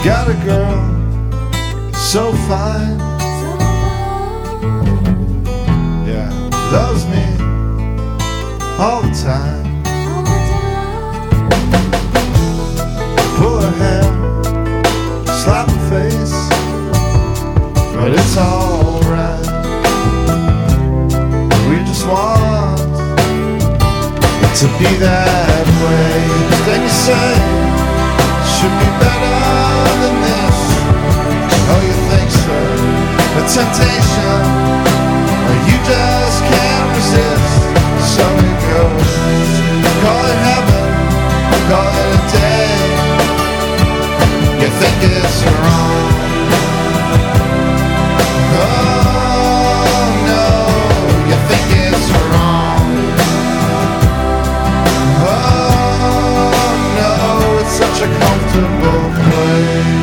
Got a girl so fine, yeah, loves me all the time. Pull her hair, slap her face, but it's alright. We just want to be that way. Then you say, should be better than this. Oh, you think so? A temptation you just can't resist. So it goes. Call it heaven, call it a day. You think it's wrong. Oh no, you think it's wrong. Oh no, it's such a comfortable place.